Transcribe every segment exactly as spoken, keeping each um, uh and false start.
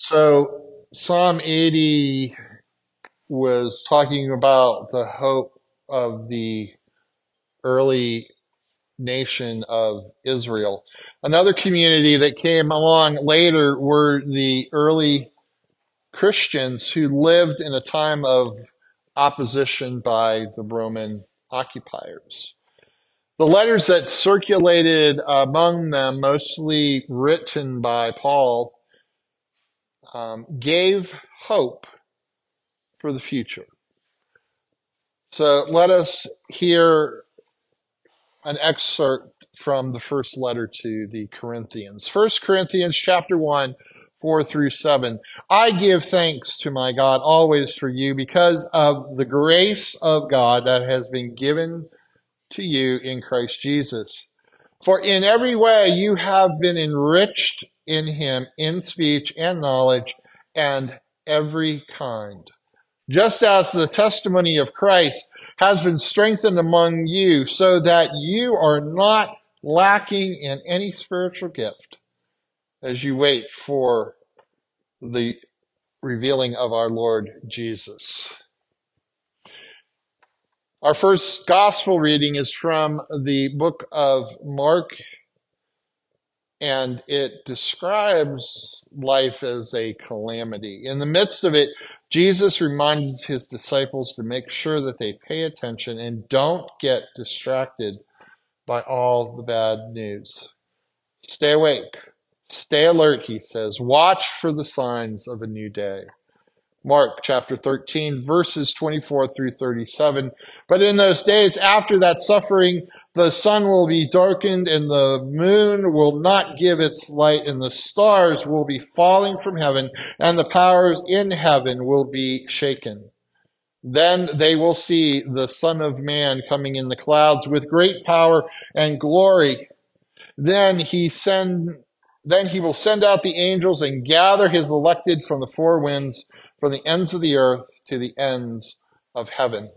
So Psalm eighty was talking about the hope of the early nation of Israel. Another community that came along later were the early Christians who lived in a time of opposition by the Roman occupiers. The letters that circulated among them, mostly written by Paul, um, gave hope for the future. So let us hear an excerpt from the first letter to the Corinthians. First Corinthians chapter one, four through seven. I give thanks to my God always for you because of the grace of God that has been given to you in Christ Jesus. For in every way you have been enriched in him in speech and knowledge and every kind, just as the testimony of Christ has been strengthened among you, so that you are not lacking in any spiritual gift as you wait for the revealing of our Lord Jesus. Our first gospel reading is from the book of Mark, and it describes life as a calamity. In the midst of it, Jesus reminds his disciples to make sure that they pay attention and don't get distracted by all the bad news. Stay awake. Stay alert, he says. Watch for the signs of a new day. Mark chapter thirteen, verses twenty-four through thirty-seven. But in those days after that suffering, the sun will be darkened and the moon will not give its light and the stars will be falling from heaven and the powers in heaven will be shaken. Then they will see the Son of Man coming in the clouds with great power and glory. Then he send, then he will send out the angels and gather his elected from the four winds, from the ends of the earth to the ends of heaven.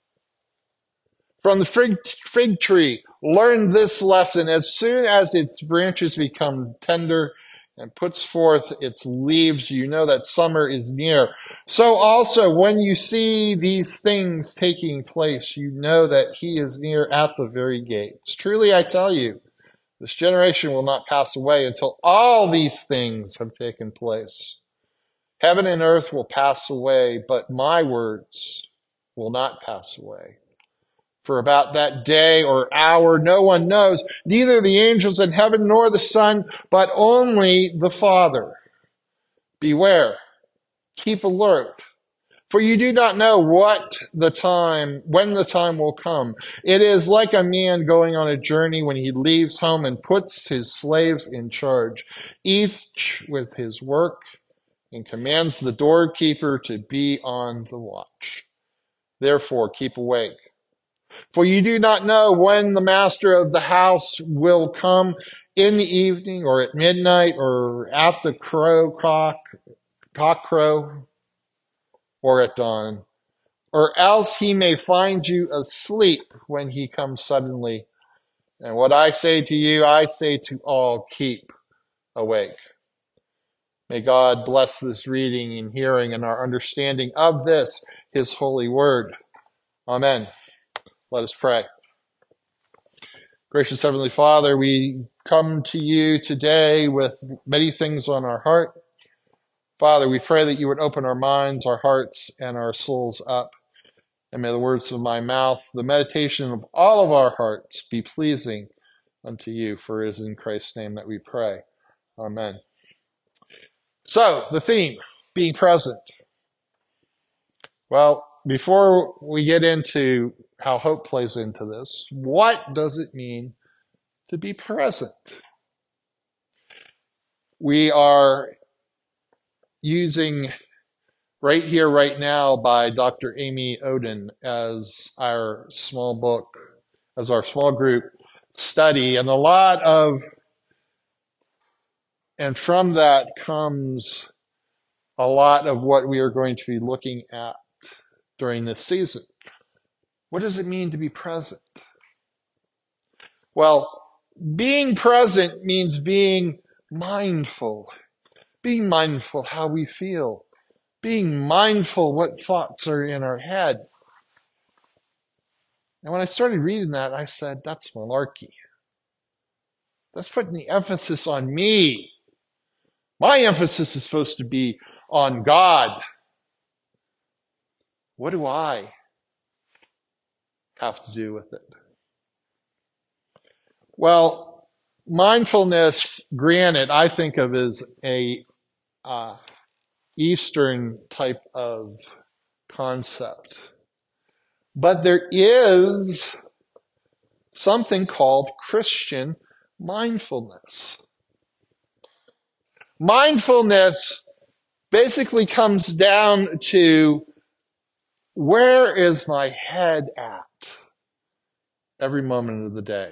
From the fig, fig tree, learn this lesson. As soon as its branches become tender and puts forth its leaves, you know that summer is near. So also, when you see these things taking place, you know that he is near at the very gates. Truly, I tell you, this generation will not pass away until all these things have taken place. Heaven and earth will pass away, but my words will not pass away. For about that day or hour no one knows, neither the angels in heaven nor the Son, but only the Father. Beware, keep alert, for you do not know what the time, when the time will come. It is like a man going on a journey when he leaves home and puts his slaves in charge, each with his work, and commands the doorkeeper to be on the watch. Therefore, keep awake. For you do not know when the master of the house will come, in the evening or at midnight or at the crow cock, cock crow or at dawn, or else he may find you asleep when he comes suddenly. And what I say to you, I say to all, keep awake. May God bless this reading and hearing and our understanding of this, his holy word. Amen. Let us pray. Gracious Heavenly Father, we come to you today with many things on our heart. Father, we pray that you would open our minds, our hearts, and our souls up. And may the words of my mouth, the meditation of all of our hearts be pleasing unto you, for it is in Christ's name that we pray. Amen. So, the theme, being present. Well, before we get into how hope plays into this, what does it mean to be present? We are using Right Here, Right Now by Doctor Amy Oden as our small book, as our small group study. And a lot of, and from that comes a lot of what we are going to be looking at during this season. What does it mean to be present? Well, being present means being mindful, being mindful how we feel, being mindful what thoughts are in our head. And when I started reading that, I said, that's malarkey. That's putting the emphasis on me. My emphasis is supposed to be on God. What do I have to do with it? Well, mindfulness, granted, I think of as a uh, Eastern type of concept. But there is something called Christian mindfulness. Mindfulness basically comes down to, where is my head at every moment of the day?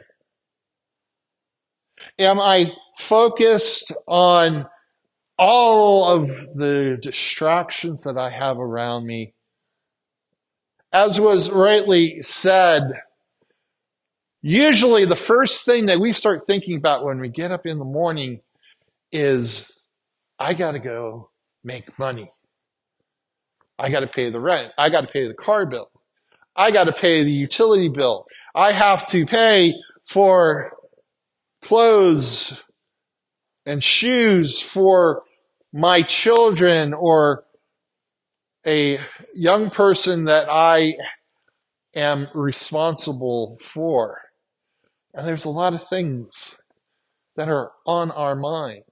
Am I focused on all of the distractions that I have around me? As was rightly said, usually the first thing that we start thinking about when we get up in the morning is, I got to go make money. I got to pay the rent. I got to pay the car bill. I got to pay the utility bill. I have to pay for clothes and shoes for my children or a young person that I am responsible for. And there's a lot of things that are on our mind.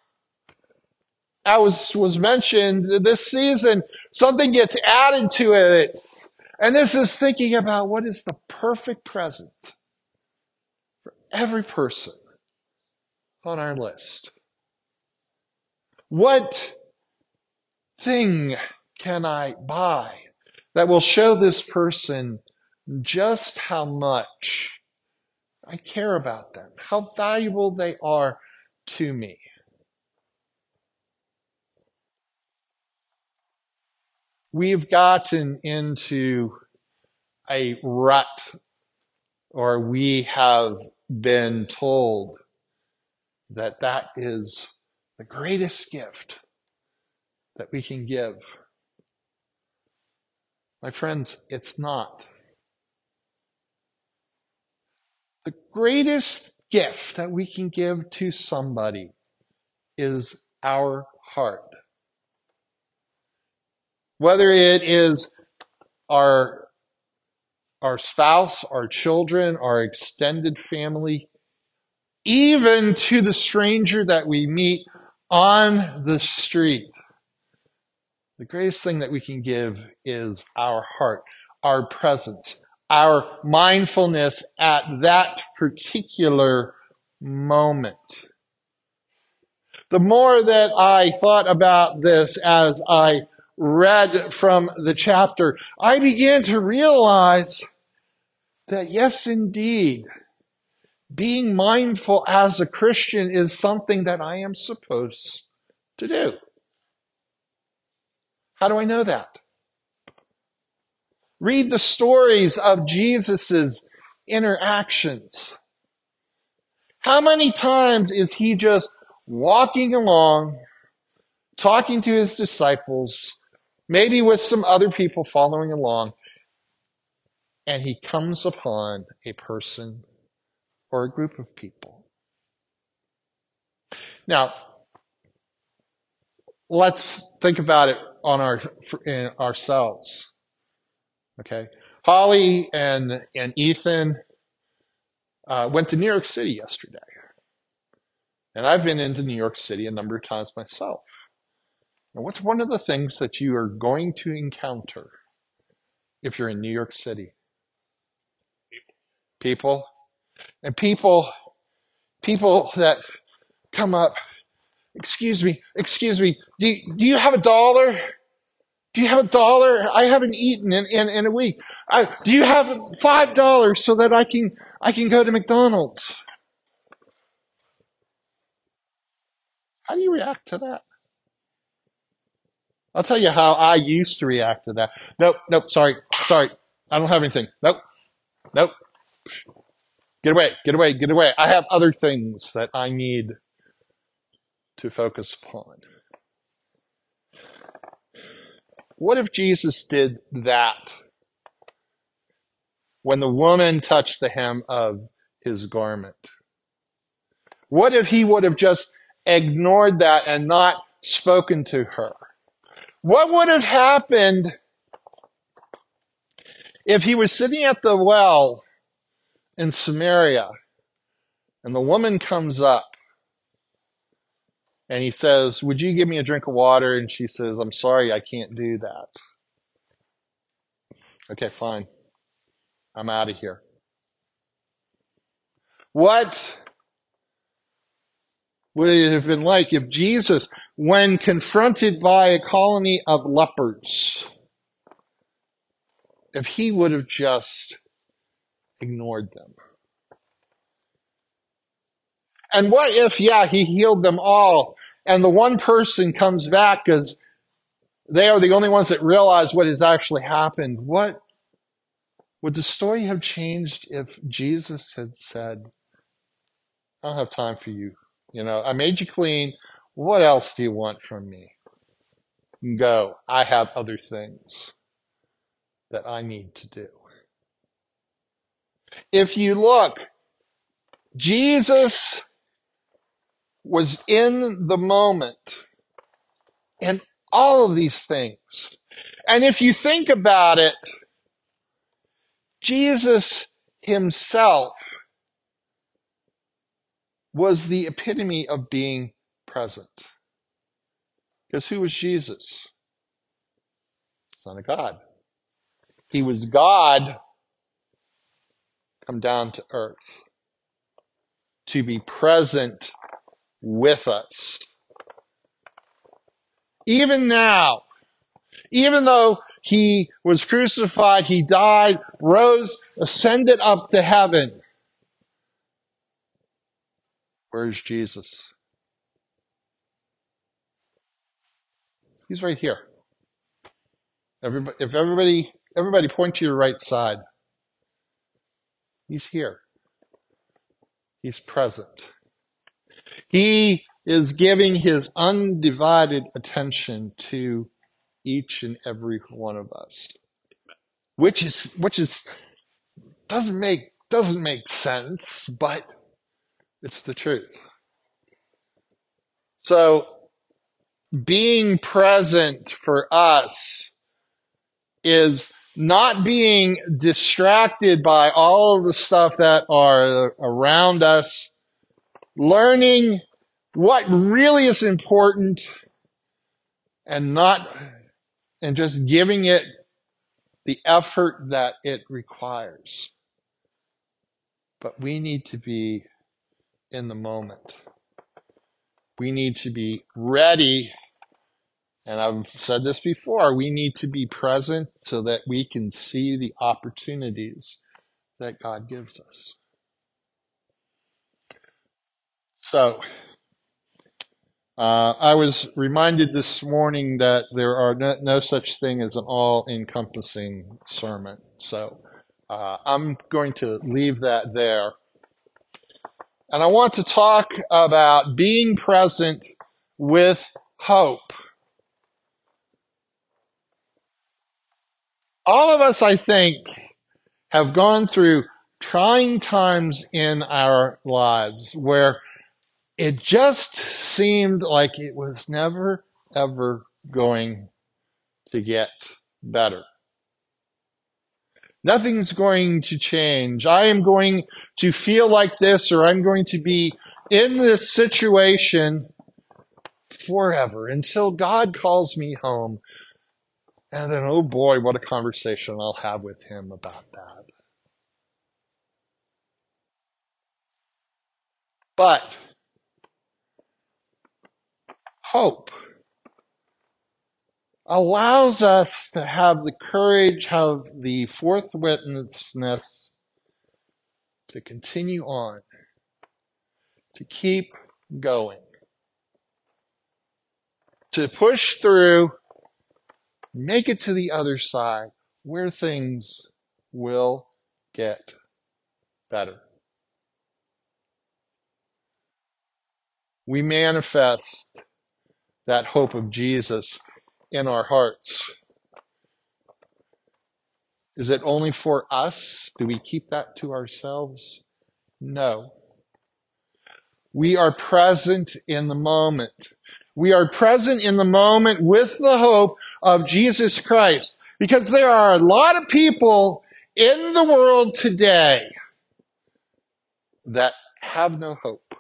As was mentioned, this season, something gets added to it. And this is thinking about what is the perfect present for every person on our list. What thing can I buy that will show this person just how much I care about them, how valuable they are to me? We've gotten into a rut, or we have been told that that is the greatest gift that we can give. My friends, it's not. The greatest gift that we can give to somebody is our heart. Whether it is our, our spouse, our children, our extended family, even to the stranger that we meet on the street. The greatest thing that we can give is our heart, our presence, our mindfulness at that particular moment. The more that I thought about this as I read from the chapter, I began to realize that yes, indeed, being mindful as a Christian is something that I am supposed to do. How do I know that? Read the stories of Jesus's interactions. How many times is he just walking along, talking to his disciples, maybe with some other people following along, and he comes upon a person or a group of people? Now, let's think about it on our in ourselves. Okay, Holly and and Ethan uh, went to New York City yesterday, and I've been into New York City a number of times myself. And what's one of the things that you are going to encounter if you're in New York City? People, and people, people that come up. Excuse me, excuse me. Do you, do you have a dollar? Do you have a dollar? I haven't eaten in, in, in a week. I, do you have five dollars so that I can I can go to McDonald's? How do you react to that? I'll tell you how I used to react to that. Nope, nope, sorry, sorry. I don't have anything. Nope, nope. Get away, get away, get away. I have other things that I need to focus upon. What if Jesus did that when the woman touched the hem of his garment? What if he would have just ignored that and not spoken to her? What would have happened if he was sitting at the well in Samaria and the woman comes up and he says, "Would you give me a drink of water?" And she says, "I'm sorry, I can't do that." Okay, fine. I'm out of here. What would it have been like if Jesus, when confronted by a colony of lepers, if he would have just ignored them? And what if, yeah, he healed them all, and the one person comes back because they are the only ones that realize what has actually happened? What would the story have changed if Jesus had said, "I don't have time for you. You know, I made you clean. What else do you want from me? Go. I have other things that I need to do." If you look, Jesus was in the moment in all of these things. And if you think about it, Jesus himself was the epitome of being present. Because who was Jesus? Son of God. He was God come down to earth to be present with us. Even now, even though he was crucified, he died, rose, ascended up to heaven, where's Jesus? He's right here. Everybody, if everybody, everybody point to your right side. He's here. He's present. He is giving his undivided attention to each and every one of us, which is which is doesn't make doesn't make sense, but it's the truth. So being present for us is not being distracted by all of the stuff that are around us, learning what really is important and not and just giving it the effort that it requires. But we need to be in the moment. We need to be ready. And I've said this before, we need to be present so that we can see the opportunities that God gives us. So, uh, I was reminded this morning that there are no, no such thing as an all-encompassing sermon. So, uh, I'm going to leave that there. And I want to talk about being present with hope. All of us, I think, have gone through trying times in our lives where it just seemed like it was never, ever going to get better. Nothing's going to change. I am going to feel like this, or I'm going to be in this situation forever until God calls me home. And then, oh boy, what a conversation I'll have with him about that. But hope allows us to have the courage, have the forthrightness to continue on, to keep going, to push through, make it to the other side where things will get better. We manifest that hope of Jesus in our hearts Is it only for us? Do we keep that to ourselves? No. We are present in the moment. We are present in the moment with the hope of Jesus Christ. Because there are a lot of people in the world today that have no hope.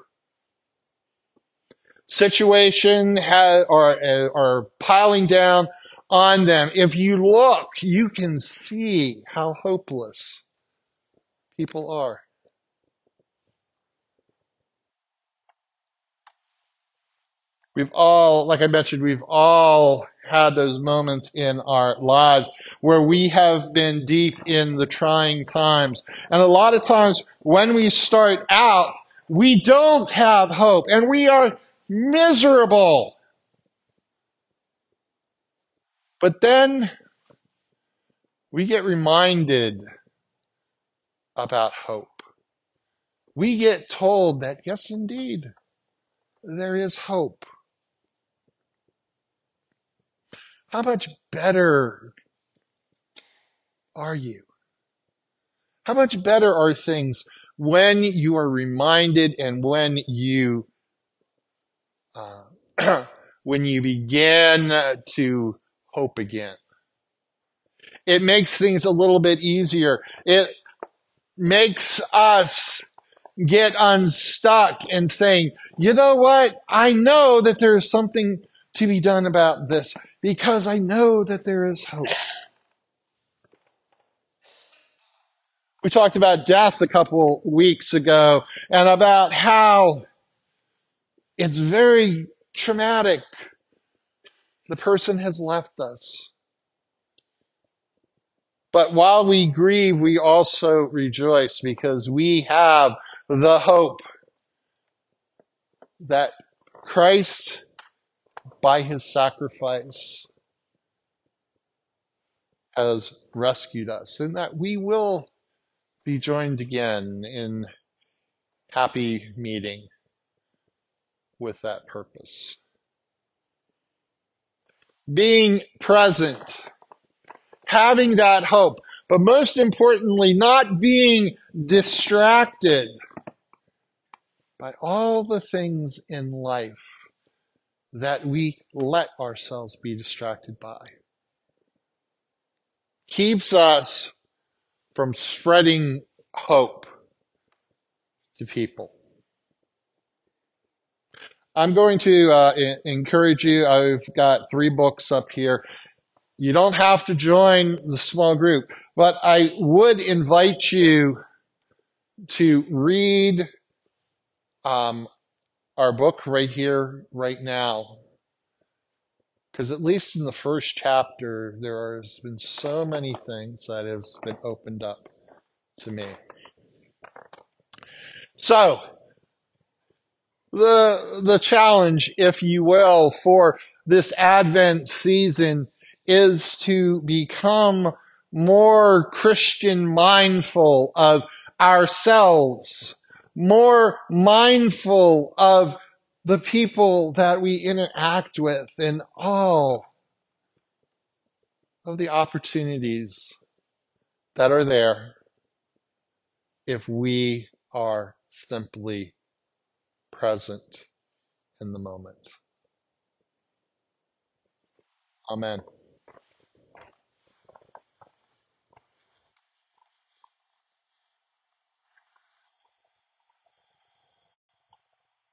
Situation ha- are, are piling down on them. If you look, you can see how hopeless people are. We've all, like I mentioned, we've all had those moments in our lives where we have been deep in the trying times. And a lot of times when we start out, we don't have hope and we are miserable. But then we get reminded about hope. We get told that, yes, indeed, there is hope. How much better are you? How much better are things when you are reminded and when you uh, when you begin to hope again? It makes things a little bit easier. It makes us get unstuck and saying, you know what? I know that there is something to be done about this because I know that there is hope. We talked about death a couple weeks ago and about how it's very traumatic. The person has left us. But while we grieve, we also rejoice because we have the hope that Christ, by his sacrifice, has rescued us and that we will be joined again in happy meeting with that purpose. Being present, having that hope, but most importantly, not being distracted by all the things in life that we let ourselves be distracted by. Keeps us from spreading hope to people. I'm going to uh, encourage you. I've got three books up here. You don't have to join the small group, but I would invite you to read um, our book right here, right now. Because at least in the first chapter, there has been so many things that have been opened up to me. So, the the challenge, if you will, for this Advent season is to become more Christian mindful of ourselves, more mindful of the people that we interact with and all of the opportunities that are there if we are simply present in the moment. Amen.